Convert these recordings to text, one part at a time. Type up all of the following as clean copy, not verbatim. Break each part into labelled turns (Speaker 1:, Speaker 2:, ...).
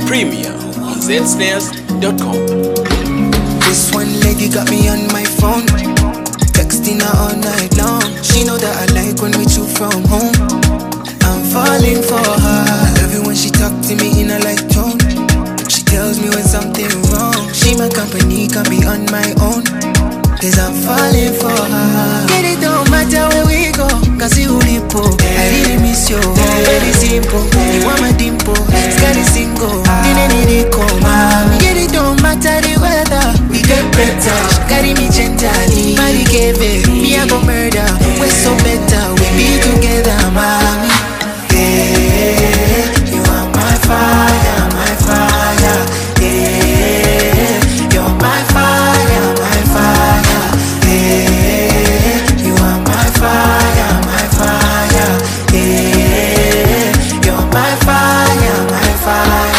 Speaker 1: Premier on zsnares.com.
Speaker 2: This one lady got me on my phone, texting her all night long. She know that I like when we chew from home. I'm falling for her. I love it when she talk to me in a light tone. She tells me when something wrong. She my company, can be on my own, cause I'm falling for her. Get it don't matter where we go, cause you lipo. I really miss you, very simple. You want my dimple, scary single. Didn't need it come. Get it don't matter the weather, we get better. She carry me gently, body gave it. Me I go murder, we're so better. We be together, mommy. Yeah, you are my fire, my fire. Yeah, you're my fire, my fire. Yeah, you are my fire, my fire. Yeah, you're my fire, my fire.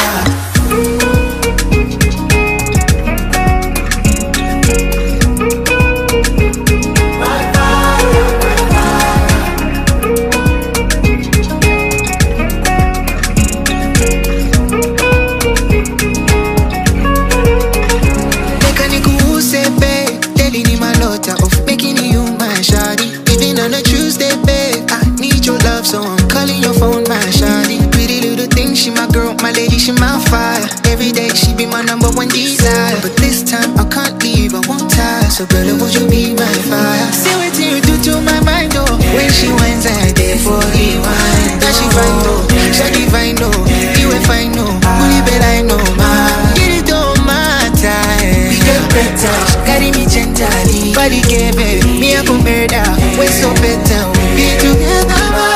Speaker 2: So I'm calling your phone, my shawty. Pretty little thing, she my girl, my lady, she my fire. Every day she be my number one desire. But this time I can't leave, I won't tie. So girl, would you be my fire? See what you do to my mind, oh. When she whines, I did for the wine. Now she fine, oh, she divine, oh. You ain't fine, no, only bet I know, man. Get it don't matter, we get better. She carry me gently, body gave it. Me I go murder, we're so better. We be together, man.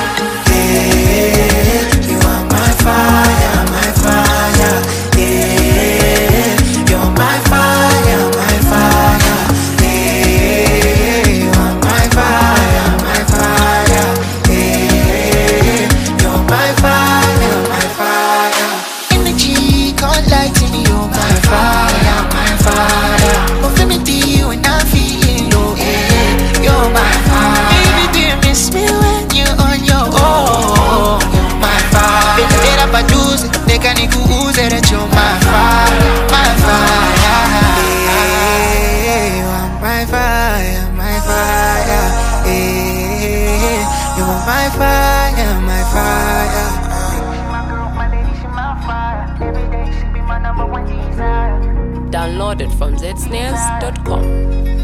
Speaker 2: Fire, my fire, yeah. You're my fire, my fire, yeah. You are my fire, my fire, yeah. You're my fire, my fire. Energy can't lie to me, you're my fire, my fire. Infinity when I'm feeling low, yeah. You're my fire. Baby, do you miss me when you're on your own? You're my fire. They can use it at you, my fire, my fire. Yeah, you are my fire, my fire. Yeah, you are my fire, my fire. My girl, my lady, she my fire. Every day she be my number one desire.
Speaker 1: Download it from zsnares.com.